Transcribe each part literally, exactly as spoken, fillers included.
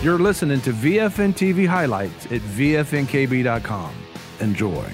You're listening to V F N T V highlights at V F N K B dot com. Enjoy.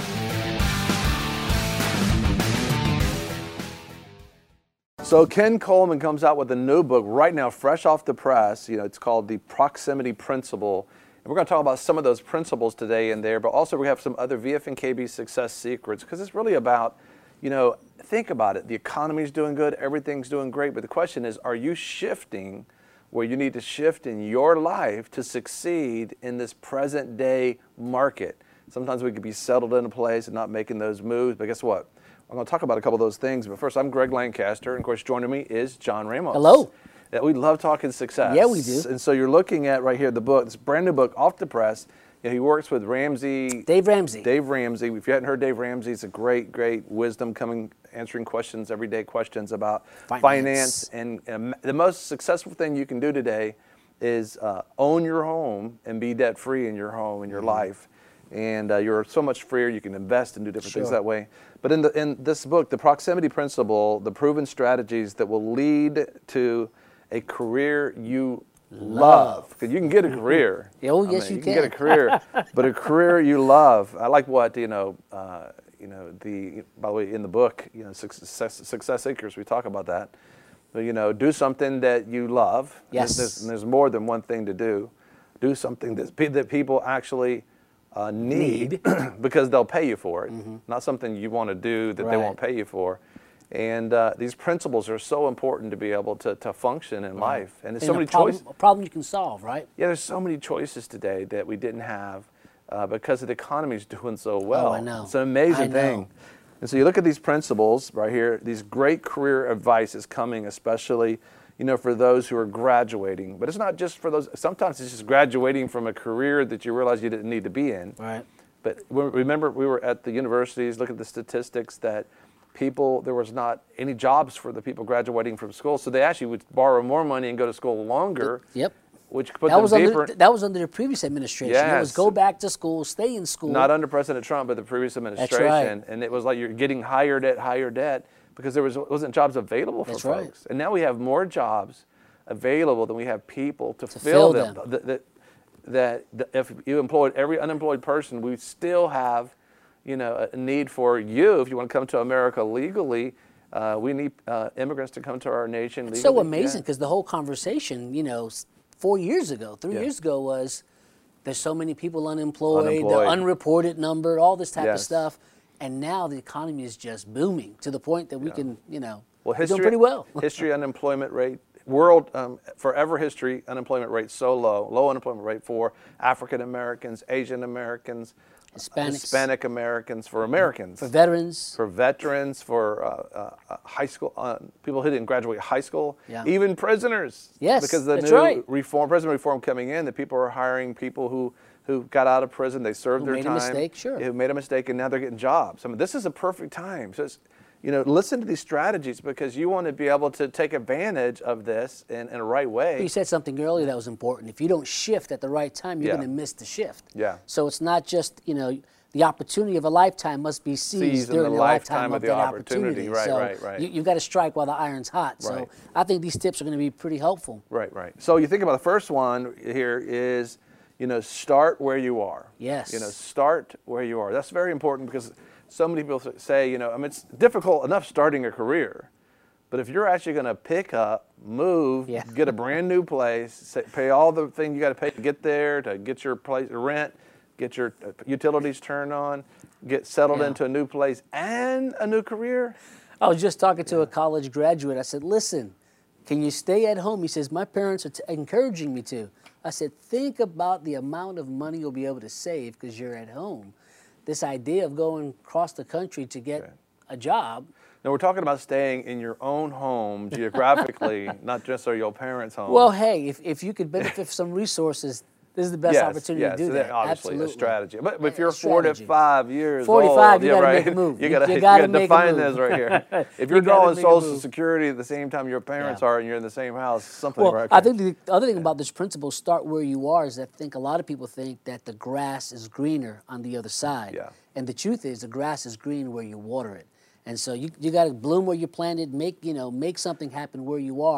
So Ken Coleman comes out with a new book right now, fresh off the press. You know, it's called The Proximity Principle. And we're going to talk about some of those principles today in there, but also we have some other V F N K B success secrets, because it's really about, you know, think about it. The economy's doing good, everything's doing great, but the question is, are you shifting where you need to shift in your life to succeed in this present day market? Sometimes we could be settled in a place and not making those moves, but guess what? I'm going to talk about a couple of those things, but first, I'm Greg Lancaster, and of course, joining me is John Ramos. Hello. Yeah, we love talking success. Yeah, we do. And so you're looking at right here the book, this brand new book off the press. You know, he works with Ramsey. Dave Ramsey. Dave Ramsey. If you hadn't heard Dave Ramsey, it's a great, great wisdom coming, answering questions, everyday questions about finance. finance. And, and the most successful thing you can do today is uh, own your home and be debt free in your home and your mm-hmm. life. And uh, you're so much freer. You can invest and do different sure. things that way. But in the in this book, The Proximity Principle, the proven strategies that will lead to a career you love. Because you can get a career. Oh, yes, I mean, you, you can. can get a career, but a career you love. I like what you know. Uh, you know the. By the way, in the book, you know, success, success seekers, we talk about that. But you know, do something that you love. Yes. There's, there's more than one thing to do. Do something that that people actually. Uh, need, need. because they'll pay you for it, mm-hmm. not something you want to do that right. they won't pay you for. And uh, these principles are so important to be able to, to function in right. life. And there's and so many choices. A problem you can solve, right? Yeah, there's so many choices today that we didn't have uh, because the economy's doing so well. Oh, I know. It's an amazing thing. And so you look at these principles right here, these great career advice is coming, especially you know, for those who are graduating. But it's not just for those. Sometimes it's just graduating from a career that you realize you didn't need to be in. Right. But remember, we were at the universities, look at the statistics that people, there was not any jobs for the people graduating from school. So they actually would borrow more money and go to school longer. Yep. Which put that them was deeper. Under, that was under the previous administration. Yes. It was go back to school, stay in school. Not under President Trump, but the previous administration. That's right. And it was like you're getting higher debt, higher debt, because there was, wasn't jobs available for That's folks. Right. And now we have more jobs available than we have people to, to fill, fill them. them. That, that, that, that if you employed every unemployed person, we still have, you know, a need for you. If you want to come to America legally, uh, we need uh, immigrants to come to our nation legally. It's so amazing because yeah. the whole conversation, you know, four years ago, three yeah. years ago was there's so many people unemployed, unemployed. the unreported number, all this type yes. of stuff. And now the economy is just booming to the point that we yeah. can, you know, well, we're history, doing pretty well. history unemployment rate. World, um, forever history, unemployment rate so low, low unemployment rate for African Americans, Asian Americans, Hispanics. Hispanic Americans, for Americans. For veterans. For veterans, for uh, uh, high school, uh, people who didn't graduate high school, yeah. even prisoners. Yes, because the that's new right. reform, prison reform coming in, that people are hiring people who, who got out of prison, they served who their made time. Made a mistake, sure. Who made a mistake, and now they're getting jobs. I mean, this is a perfect time. So it's, you know, listen to these strategies because you want to be able to take advantage of this in, in a right way. You said something earlier that was important. If you don't shift at the right time, you're yeah. going to miss the shift. Yeah. So it's not just, you know, the opportunity of a lifetime must be seized, seized during in the, the lifetime, lifetime of, of the that opportunity. opportunity. Right, so right, right. You, you've got to strike while the iron's hot. Right. So I think these tips are going to be pretty helpful. Right, right. So you think about the first one here is, you know, start where you are. Yes. You know, start where you are. That's very important because so many people say, you know, I mean, it's difficult enough starting a career, but if you're actually going to pick up, move, yeah. get a brand new place, say, pay all the things you got to pay to get there, to get your place rent, get your utilities turned on, get settled yeah. into a new place and a new career. I was just talking to yeah. a college graduate. I said, listen, can you stay at home? He says, my parents are t- encouraging me to. I said, think about the amount of money you'll be able to save because you're at home. This idea of going across the country to get okay. a job. Now, we're talking about staying in your own home geographically, not just your parents' home. Well, hey, if, if you could benefit from some resources, this is the best yes, opportunity yes, to do so that. Obviously, Absolutely. a strategy. But, but if yeah, you're forty-five years forty-five, old, you yeah, got to right. make a move. You got to make define this right here. If you're you drawing Social Security at the same time your parents yeah. are and you're in the same house, something well, right. I think the other thing about this principle, start where you are, is that I think a lot of people think that the grass is greener on the other side. Yeah. And the truth is the grass is green where you water it. And so you you got to bloom where you planted, make, you know, make something happen where you are,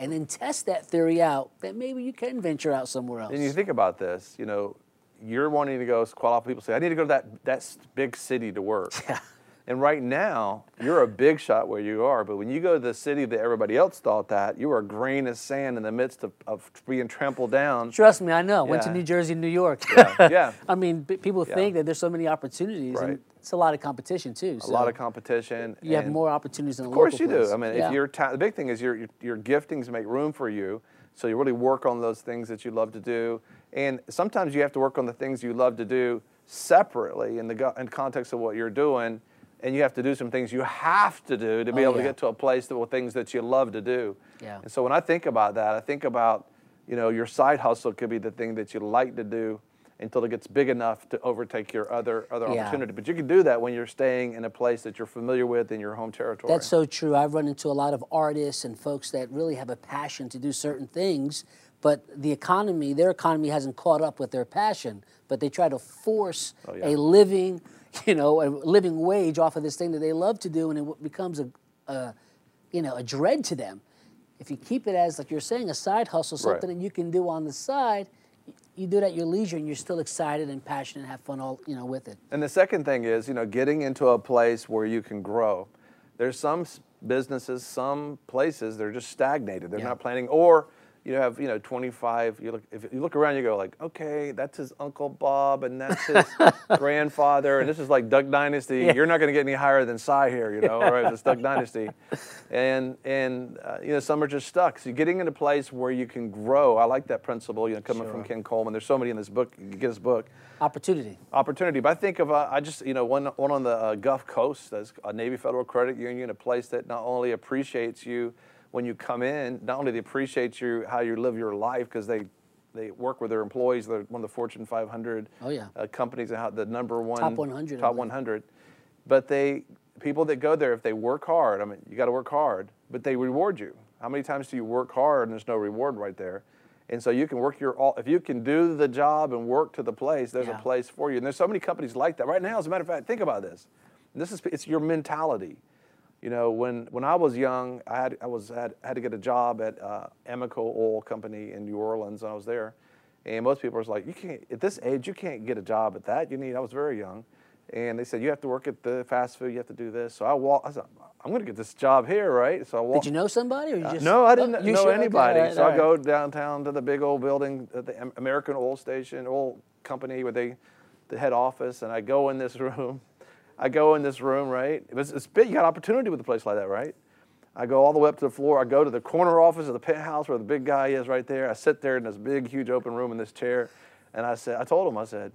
and then test that theory out, then maybe you can venture out somewhere else. And you think about this, you know, you're wanting to go, quite a lot of people say, I need to go to that, that big city to work. Yeah. And right now, you're a big shot where you are, but when you go to the city that everybody else thought that, you are a grain of sand in the midst of, of being trampled down. Trust me, I know. Yeah. Went to New Jersey, New York. Yeah, yeah. I mean, p- people Yeah. think that there's so many opportunities, Right. and it's a lot of competition too. A So lot of competition. you have and more opportunities than a Of course local you place. do. I mean, Yeah. if you're ta- the big thing is your, your your giftings make room for you, so you really work on those things that you love to do. And sometimes you have to work on the things you love to do separately in the go- in context of what you're doing. And you have to do some things you have to do to be Oh, able to yeah. get to a place that with things that you love to do. Yeah. And so when I think about that, I think about, you know, your side hustle could be the thing that you like to do until it gets big enough to overtake your other other Yeah. opportunity. But you can do that when you're staying in a place that you're familiar with in your home territory. That's so true. I've run into a lot of artists and folks that really have a passion to do certain things, but the economy, their economy hasn't caught up with their passion, but they try to force Oh, yeah. a living, you know, a living wage off of this thing that they love to do, and it becomes a, a you know, a dread to them. If you keep it as, like you're saying, a side hustle, something Right. that you can do on the side, you do it at your leisure, and you're still excited and passionate and have fun all, you know, with it. And the second thing is, you know, getting into a place where you can grow. There's some s- businesses, some places, they're just stagnated. They're Yeah. not planning, or you have, you know, twenty-five, you look, if you look around, you go like, okay, that's his Uncle Bob, and that's his grandfather, and this is like Duck Dynasty. Yeah. You're not gonna get any higher than Cy here, you know, right? It's Duck Dynasty. And, and uh, you know, some are just stuck. So getting in a place where you can grow, I like that principle, you know, coming from Ken Coleman. There's so many in this book, you get his book. Opportunity. Opportunity, but I think of, uh, I just, you know, one, one on the uh, Gulf Coast, that's a Navy Federal Credit Union, a place that not only appreciates you when you come in, not only they appreciate you, how you live your life, because they, they work with their employees, they're one of the Fortune five hundred Oh, yeah. uh, companies, and how the number one. Top one hundred, I Top believe. one hundred. But they, people that go there, if they work hard, I mean, you got to work hard, but they reward you. How many times do you work hard and there's no reward right there? And so you can work your all, if you can do the job and work to the place, there's Yeah. a place for you. And there's so many companies like that. Right now, as a matter of fact, think about this. This is, it's your mentality. You know, when, when I was young, I had, I was, had, had to get a job at uh, Amoco Oil Company in New Orleans, and I was there. And most people was like, you can't, at this age, you can't get a job at that. You need, I was very young. And they said, you have to work at the fast food, you have to do this. So I walked, I said, I'm gonna get this job here, right? So I walked. Did you know somebody, or you Uh, just? no, I didn't Oh, you know sure? Okay, anybody. all right, so all I right. go downtown to the big old building at the Am- American Oil Station, oil company, where they, the head office, and I go in this room. I go in this room, right? It's, it's big. You got opportunity with a place like that, right? I go all the way up to the floor. I go to the corner office of the penthouse where the big guy is right there. I sit there in this big, huge open room in this chair, and I said, I told him, I said,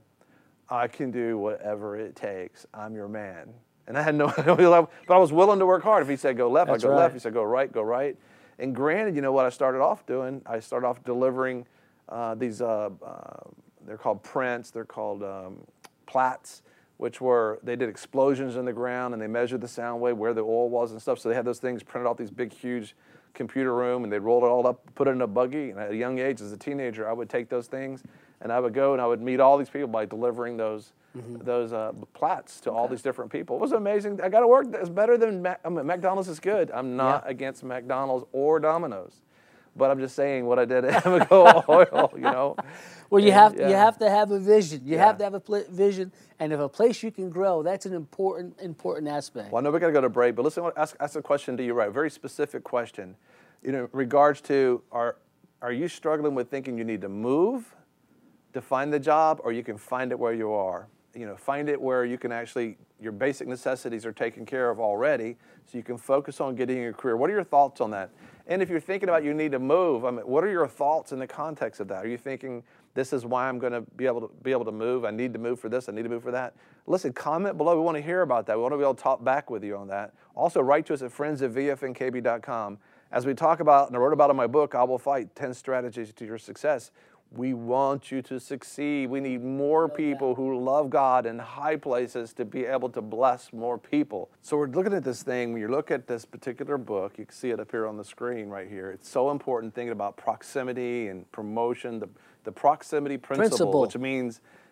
I can do whatever it takes. I'm your man. And I had no, but I was willing to work hard. If he said go left, That's I go right. left. He said go right, go right. And granted, you know what I started off doing? I started off delivering uh, these, uh, uh, they're called prints, they're called um, plats, which were, they did explosions in the ground and they measured the sound wave, where the oil was and stuff. So they had those things printed off these big, huge computer room, and they'd roll it all up, put it in a buggy. And at a young age, as a teenager, I would take those things and I would go and I would meet all these people by delivering those mm-hmm. those uh, plats to okay. all these different people. It was amazing. I got to work. It's better than Mac- I mean, McDonald's is good. I'm not yeah. against McDonald's or Domino's, but I'm just saying what I did at Amoco Oil. You know. Well, you and, have yeah. you have to have a vision. You yeah. have to have a pl- vision, and if a place you can grow, that's an important important aspect. Well, I know we got to go to break, but listen, I want to ask, ask a question to you, right? A very specific question. You know, in regards to are are you struggling with thinking you need to move to find the job, or you can find it where you are? You know, find it where you can actually, your basic necessities are taken care of already, so you can focus on getting your career. What are your thoughts on that? And if you're thinking about you need to move, I mean, what are your thoughts in the context of that? Are you thinking, this is why I'm going to be able to be able to move, I need to move for this, I need to move for that? Listen, comment below. We want to hear about that. We want to be able to talk back with you on that. Also, write to us at friends at v f n k b dot com. As we talk about, and I wrote about in my book, I Will Fight, ten Strategies to Your Success. We want you to succeed. We need more people who love God in high places to be able to bless more people. So we're looking at this thing. When you look at this particular book, you can see it up here on the screen right here. It's so important thinking about proximity and promotion, the, the proximity principle, Principle. which means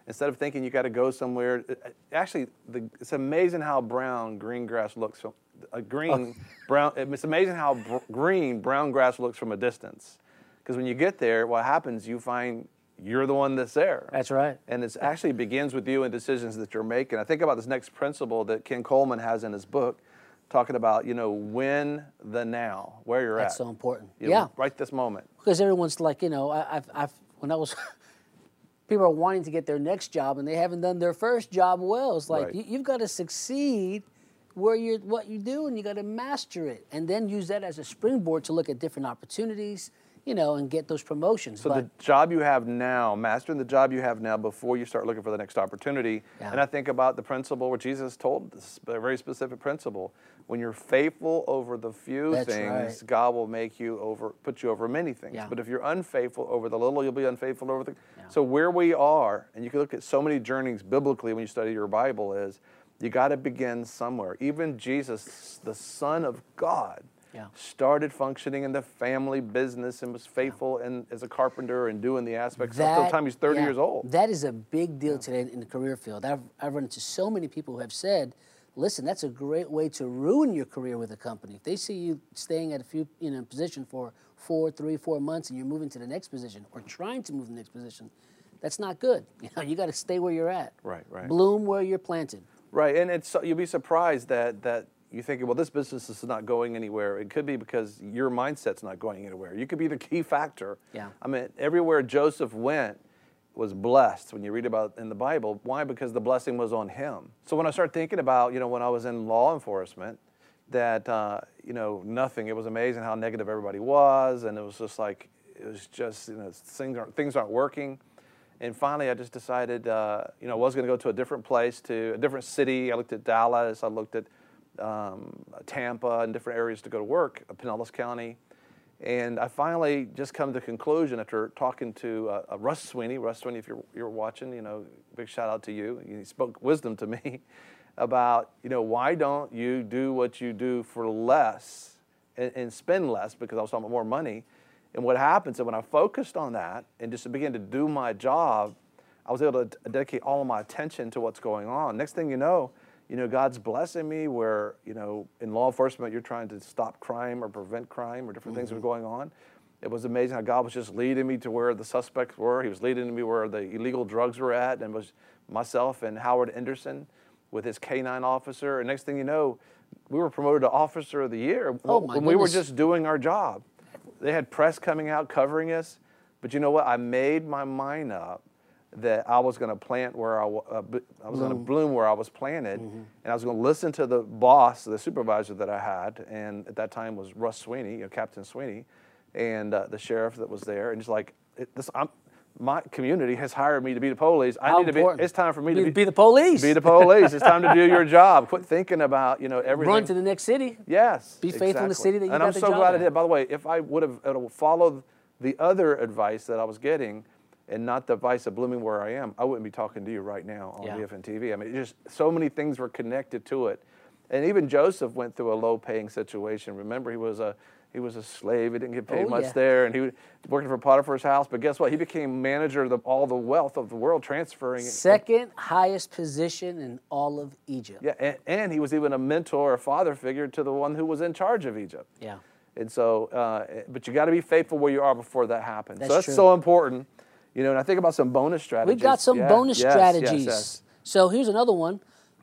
instead of thinking you got to go somewhere, actually, the, it's amazing how brown green grass looks from a green oh. brown. It's amazing how br green brown grass looks from a distance, because when you get there, what happens? You find you're the one that's there. That's right. And it actually begins with you and decisions that you're making. I think about this next principle that Ken Coleman has in his book, talking about, you know, when the now, where you're That's at. so important. You yeah. know, right this moment. Because everyone's like, you know, I, I've, I've, when I was, people are wanting to get their next job and they haven't done their first job well. It's like, Right. you, you've got to succeed where you're, what you do, and you got to master it, and then use that as a springboard to look at different opportunities, you know, and get those promotions. So but, the job you have now, mastering the job you have now before you start looking for the next opportunity. Yeah. And I think about the principle where Jesus told this, a very specific principle. When you're faithful over the few That's things, right. God will make you over, put you over many things. Yeah. But if you're unfaithful over the little, you'll be unfaithful over the. Yeah. So where we are, and you can look at so many journeys biblically when you study your Bible, is you got to begin somewhere. Even Jesus, the Son of God, Yeah. started functioning in the family business and was faithful yeah. in, as a carpenter and doing the aspects That, up till the time he's thirty yeah, years old. That is a big deal yeah. today in the career field. I've, I've run into so many people who have said, listen, that's a great way to ruin your career with a company. If they see you staying at a few, you know, position for four, three, four months and you're moving to the next position or trying to move to the next position, that's not good. You know, you got to stay where you're at. Right, right. Bloom where you're planted. Right, and it's you'll be surprised that that you think, well, this business is not going anywhere. It could be because your mindset's not going anywhere. You could be the key factor. Yeah. I mean, everywhere Joseph went was blessed when you read about in the Bible. Why? Because the blessing was on him. So when I started thinking about, you know, when I was in law enforcement, that, uh, you know, nothing, it was amazing how negative everybody was, and it was just like, it was just, you know, things aren't, things aren't working. And finally, I just decided, uh, you know, I was going to go to a different place, to a different city. I looked at Dallas. I looked at um, Tampa and different areas to go to work, Pinellas County. And I finally just come to the conclusion after talking to uh, uh, Russ Sweeney. Russ Sweeney, if you're, you're watching, you know, big shout out to you. He spoke wisdom to me about, you know, why don't you do what you do for less and, and spend less, because I was talking about more money. And what happens is when I focused on that and just began to do my job, I was able to dedicate all of my attention to what's going on. Next thing you know, you know, God's blessing me where, you know, in law enforcement, you're trying to stop crime or prevent crime or different mm-hmm. things that were going on. It was amazing how God was just leading me to where the suspects were. He was leading me where the illegal drugs were at, and it was myself and Howard Anderson with his K nine officer. And next thing you know, we were promoted to Officer of the Year oh my when goodness. we were just doing our job. They had press coming out covering us, but you know what? I made my mind up that I was going to plant where I, uh, I was going to bloom where I was planted, mm-hmm. and I was going to listen to the boss, the supervisor that I had, and at that time was Russ Sweeney, you know, Captain Sweeney, and uh, the sheriff that was there, and just like it, this, I'm, my community has hired me to be the police. I How need important. to be. It's time for me be, to be, be the police. Be the police. It's time to do your job. Quit thinking about, you know, everything. Run to the next city. Yes. Be faithful exactly. in the city that you and got I'm the so job glad at. I did. By the way, if I would have uh, followed the other advice that I was getting, and not the advice of blooming where I am, I wouldn't be talking to you right now on yeah. V F N T V. I mean, it just so many things were connected to it. And even Joseph went through a low-paying situation. Remember, he was a he was a slave. He didn't get paid oh, much yeah. there, and he was working for Potiphar's house. But guess what? He became manager of the, all the wealth of the world, transferring. Second highest position in all of Egypt. Yeah, and, and he was even a mentor, a father figure to the one who was in charge of Egypt. Yeah. And so, uh, but you got to be faithful where you are before that happens. That's so that's true. so important. You know, and I think about some bonus strategies. We've got some yeah, bonus yes, strategies. Yes, yes. So here's another one.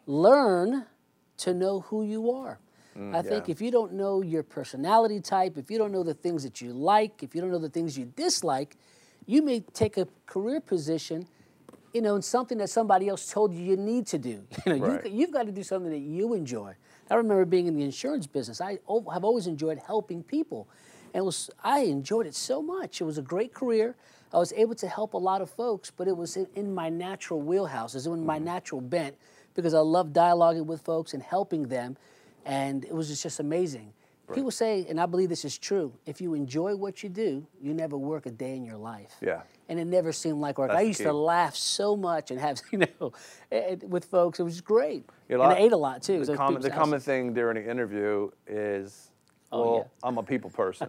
Learn to know who you are. Mm, I think yeah. if you don't know your personality type, if you don't know the things that you like, if you don't know the things you dislike, you may take a career position, you know, in something that somebody else told you you need to do. You know, Right. you've, you've got to do something that you enjoy. I remember being in the insurance business. I o- have always enjoyed helping people. And it was, I enjoyed it so much. It was a great career. I was able to help a lot of folks, but it was in, in my natural wheelhouse. It was in my Mm-hmm. natural bent because I love dialoguing with folks and helping them. And it was just, just amazing. Right. People say, and I believe this is true, if you enjoy what you do, you never work a day in your life. Yeah. And it never seemed like work. That's I the used key. to laugh so much and have, you know, with folks. It was just great. You and know, I ate a lot, too. The, So common, people's the common houses. thing during an interview is, Oh, well, yeah. I'm a people person.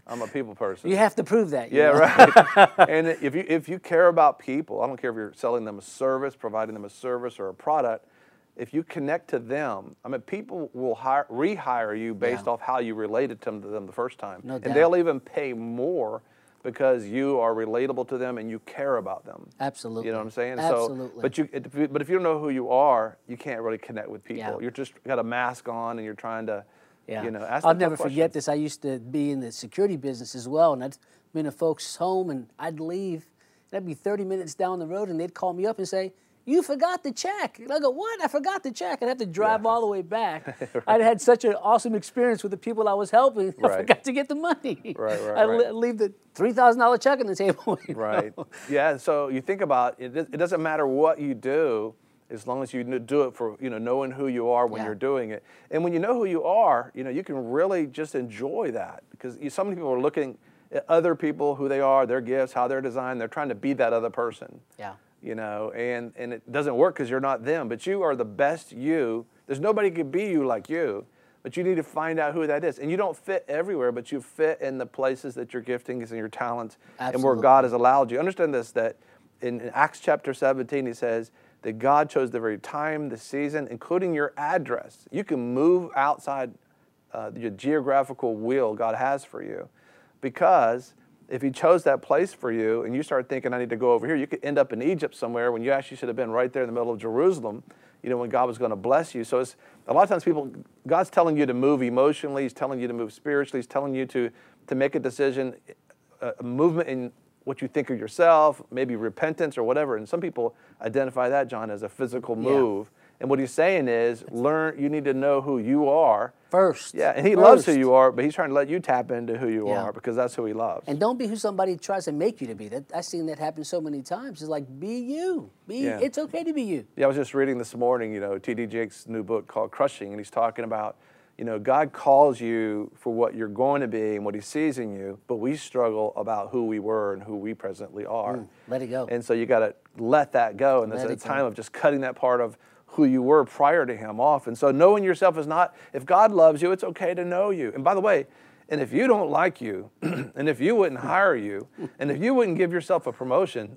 I'm a people person. You have to prove that. you Yeah, know? right. And if you if you care about people, I don't care if you're selling them a service, providing them a service or a product. If you connect to them, I mean, people will hire, rehire you based Yeah. off how you related to them, to them the first time, No and doubt. they'll even pay more because you are relatable to them and you care about them. Absolutely. You know what I'm saying? Absolutely. So, but you, it, but if you don't know who you are, you can't really connect with people. Yeah. You're just got a mask on and you're trying to, Yeah. you know, ask I'll them tough never forget questions. this. I used to be in the security business as well, and I'd been to folks' home, and I'd leave, and I'd be thirty minutes down the road, and they'd call me up and say, "You forgot the check." And I go, "What? I forgot the check." I'd have to drive Yeah. all the way back. right. I'd had such an awesome experience with the people I was helping. I Right. forgot to get the money. Right, right, I'd right. leave the three thousand dollar check on the table. you Right. know? Yeah. So you think about it. It doesn't matter what you do, as long as you do it for, you know, knowing who you are when Yeah. you're doing it. And when you know who you are, you know, you can really just enjoy that, because you, so many people are looking at other people, who they are, their gifts, how they're designed. They're trying to be that other person. Yeah. You know, and, and it doesn't work because you're not them, but you are the best you. There's nobody can be you like you, but you need to find out who that is. And you don't fit everywhere, but you fit in the places that your giftings and your talents and where Absolutely. God has allowed you. Understand this, that in, in Acts chapter seventeen, he says that God chose the very time, the season, including your address. You can move outside uh, your geographical wheel God has for you, because if he chose that place for you and you start thinking, I need to go over here, you could end up in Egypt somewhere when you actually should have been right there in the middle of Jerusalem, you know, when God was going to bless you. So it's, a lot of times people, God's telling you to move emotionally, he's telling you to move spiritually, he's telling you to, to make a decision, a, a movement in what you think of yourself, maybe repentance or whatever. And some people identify that, John, as a physical move. Yeah. And what he's saying is, learn, you need to know who you are. First. Yeah, and he First. loves who you are, but he's trying to let you tap into who you Yeah. are, because that's who he loves. And don't be who somebody tries to make you to be. That I've seen that happen so many times. It's like, be you. Be. Yeah. It's okay to be you. Yeah, I was just reading this morning, you know, T D Jakes' new book called Crushing, and he's talking about, you know, God calls you for what you're going to be and what he sees in you, but we struggle about who we were and who we presently are. Mm, let it go. And so you got to let that go, and there's Let a it time go. of just cutting that part of who you were prior to him off. And so knowing yourself is not, if God loves you, it's okay to know you. And by the way, and if you don't like you, and if you wouldn't hire you, and if you wouldn't give yourself a promotion,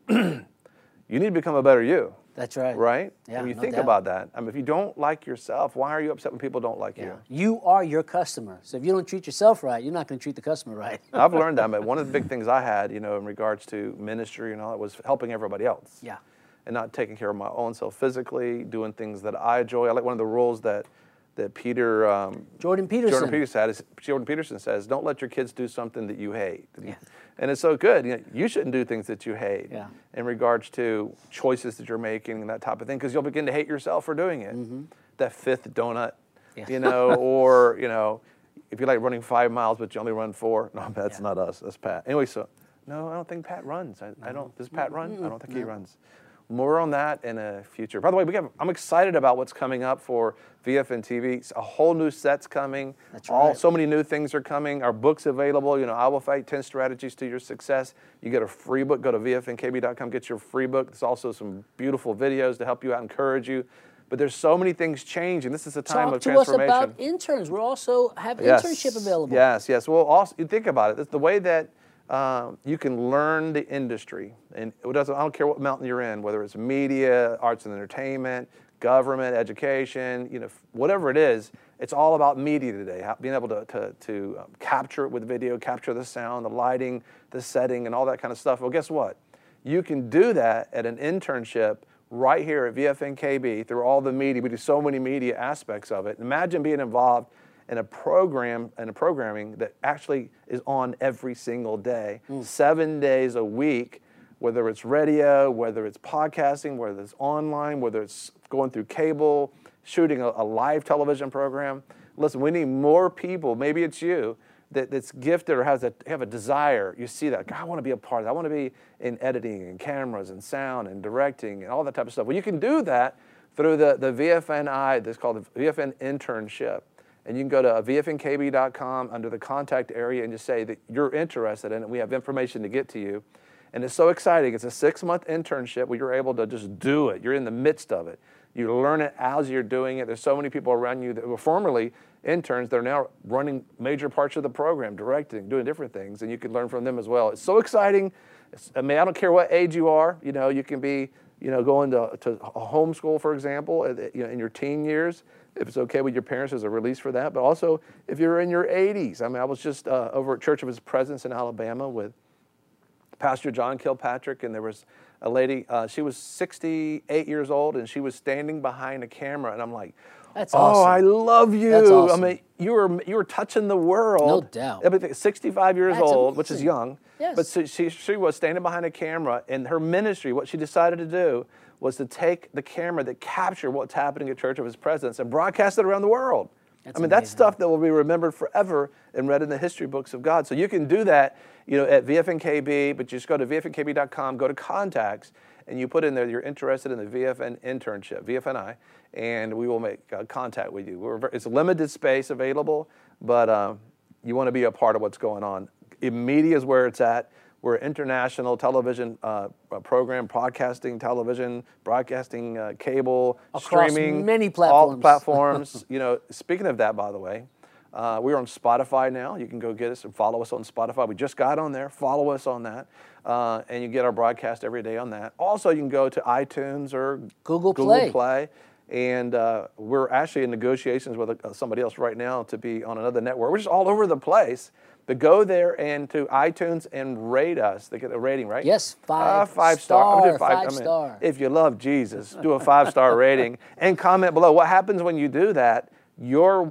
you need to become a better you. That's right. Right? Yeah, when you no think doubt. about that, I mean, if you don't like yourself, why are you upset when people don't like Yeah. you? You are your customer. So if you don't treat yourself right, you're not going to treat the customer right. I've learned that, but one of the big things I had, you know, in regards to ministry and all that, was helping everybody else. Yeah. And not taking care of my own self physically, doing things that I enjoy. I like one of the rules that that Peter um, Jordan Peterson. Jordan Peterson had is, Jordan Peterson says, "Don't let your kids do something that you hate." Yeah. And it's so good. You know, you shouldn't do things that you hate Yeah. in regards to choices that you're making and that type of thing, because you'll begin to hate yourself for doing it. Mm-hmm. That fifth donut, Yeah. you know, or you know, if you like running five miles but you only run four. No, that's Yeah. not us. That's Pat. Anyway, so no, I don't think Pat runs. I, I don't. Does Pat run? I don't think he runs. More on that in a future. By the way, we have, I'm excited about what's coming up for V F N T V. A whole new set's coming. That's All right. so many new things are coming. Our book's available. You know, I Will Fight ten Strategies to Your Success. You get a free book. Go to V F N K B dot com. Get your free book. There's also some beautiful videos to help you out, encourage you. But there's so many things changing. This is a time Talk of to us transformation. about interns. We're also have Yes. internship available. Yes, yes. Well, also you think about it. It's the way that um, you can learn the industry, and it doesn't. I don't care what mountain you're in, whether it's media, arts and entertainment, government, education, you know, whatever it is. It's all about media today. how- Being able to to, to um, capture it with video, capture the sound, the lighting, the setting, and all that kind of stuff. Well, guess what? You can do that at an internship right here at V F N K B through all the media. We do so many media aspects of it. Imagine being involved in a program and a programming that actually is on every single day, seven days a week, whether it's radio, whether it's podcasting, whether it's online, whether it's going through cable, shooting a, a live television program. Listen, we need more people. Maybe it's you that, that's gifted or has a have a desire. You see that, God, I want to be a part of that. I want to be in editing and cameras and sound and directing and all that type of stuff. Well, you can do that through the, the V F N I, that's called the V F N internship. And you can go to V F N K B dot com under the contact area and just say that you're interested in it. We have information to get to you. And it's so exciting. It's a six-month internship where you're able to just do it. You're in the midst of it. You learn it as you're doing it. There's so many people around you that were formerly interns that are now running major parts of the program, directing, doing different things, and you can learn from them as well. It's so exciting. It's, I mean, I don't care what age you are. You know, you can be, you know, going to, to a homeschool, for example, you know, in your teen years, if it's okay with your parents, there's a release for that. But also, if you're in your eighties, I mean, I was just uh, over at Church of His Presence in Alabama with Pastor John Kilpatrick, and there was a lady, uh, she was sixty-eight years old, and she was standing behind a camera, and I'm like, That's oh, awesome. I love you. That's awesome. I mean, you were you were touching the world. No doubt. I mean, sixty-five years That's old, which is amazing. young. Yes. But so she, she was standing behind a camera, and her ministry, what she decided to do was to take the camera that captured what's happening at Church of His Presence and broadcast it around the world. That's I mean, that's amazing. stuff that will be remembered forever and read in the history books of God. So you can do that, you know, at V F N K B, but you just go to V F N K B dot com, go to contacts, and you put in there you're interested in the V F N internship, V F N I, and we will make uh, contact with you. We're, it's limited space available, but um, you want to be a part of what's going on. Media is where it's at. We're an international television uh, program, broadcasting television, broadcasting uh, cable, Across streaming. many All platforms. platforms. You know, speaking of that, by the way, uh, we're on Spotify now. You can go get us and follow us on Spotify. We just got on there. Follow us on that. Uh, and you get our broadcast every day on that. Also, you can go to iTunes or Google Play. Google Play. And uh, we're actually in negotiations with uh, somebody else right now to be on another network. We're just all over the place. But go there and to iTunes and rate us. They get a rating, right? Yes, five, uh, five star, star. I'm gonna do five, I mean, star. If you love Jesus, do a five-star rating and comment below. What happens when you do that? Your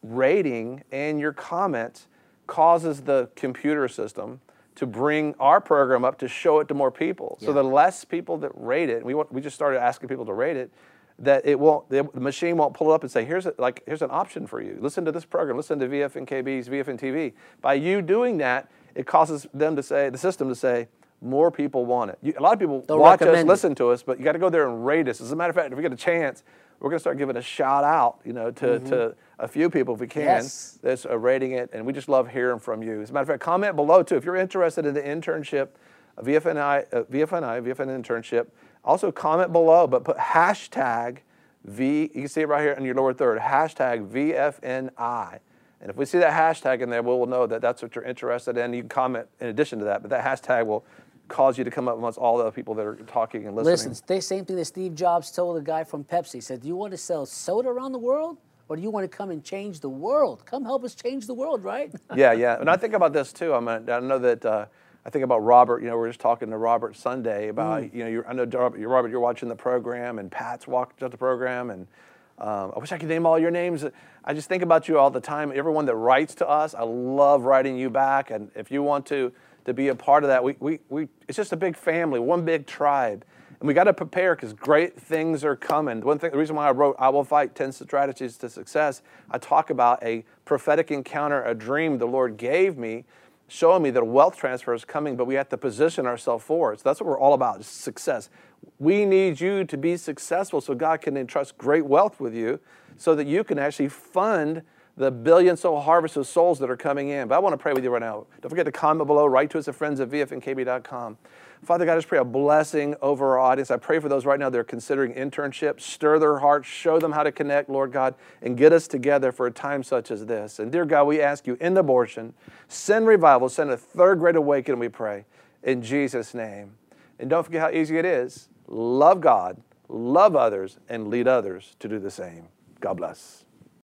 rating and your comments causes the computer system to bring our program up to show it to more people. Yeah. So the less people that rate it, we want, we just started asking people to rate it, that it won't, the machine won't pull it up and say, here's a, like here's an option for you. Listen to this program. Listen to V F N K B's V F N T V. By you doing that, it causes them to say, the system to say, more people want it. You, a lot of people They'll watch us, recommend it. listen to us, but you got to go there and rate us. As a matter of fact, if we get a chance, we're going to start giving a shout out, you know, to, mm-hmm. to a few people if we can. Yes. That's uh, rating it, and we just love hearing from you. As a matter of fact, comment below too if you're interested in the internship, uh, V F N I, uh, V F N I, V F N internship. Also comment below, but put hashtag V. You can see it right here in your lower third. Hashtag V F N I. And if we see that hashtag in there, we'll know that that's what you're interested in. You can comment in addition to that, but that hashtag will cause you to come up amongst all the people that are talking and listening. Listen, the same thing that Steve Jobs told the guy from Pepsi. He said, do you want to sell soda around the world, or do you want to come and change the world? Come help us change the world, right? Yeah, yeah. And I think about this too. I mean, I know that uh, I think about Robert. You know, we we're just talking to Robert Sunday about, mm. you know, you're, I know Robert, you're, Robert, you're watching the program, and Pat's watching the program, and um, I wish I could name all your names. I just think about you all the time. Everyone that writes to us, I love writing you back. And if you want to to be a part of that, we we, we it's just a big family, one big tribe. And we got to prepare because great things are coming. One thing, the reason why I wrote I Will Fight ten Strategies to Success, I talk about a prophetic encounter, a dream the Lord gave me, showing me that a wealth transfer is coming, but we have to position ourselves for it. So that's what we're all about, is success. We need you to be successful so God can entrust great wealth with you so that you can actually fund the billion soul harvest of souls that are coming in. But I want to pray with you right now. Don't forget to comment below. Write to us at friends at V F N K B dot com. Father God, I just pray a blessing over our audience. I pray for those right now that are considering internships. Stir their hearts. Show them how to connect, Lord God, and get us together for a time such as this. And dear God, we ask you, in abortion, send revival, send a third great awakening, we pray, in Jesus' name. And don't forget how easy it is. Love God, love others, and lead others to do the same. God bless.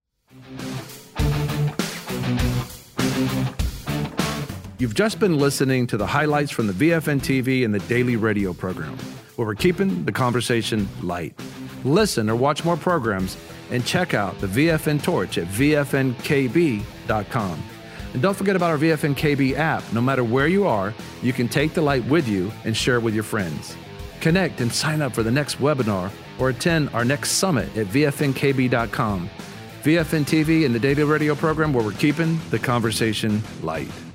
You've just been listening to the highlights from the V F N T V and the daily radio program, where we're keeping the conversation light. Listen or watch more programs and check out the V F N Torch at V F N K B dot com. And don't forget about our V F N K B app. No matter where you are, you can take the light with you and share it with your friends. Connect and sign up for the next webinar or attend our next summit at V F N K B dot com. V F N T V and the daily radio program, where we're keeping the conversation light.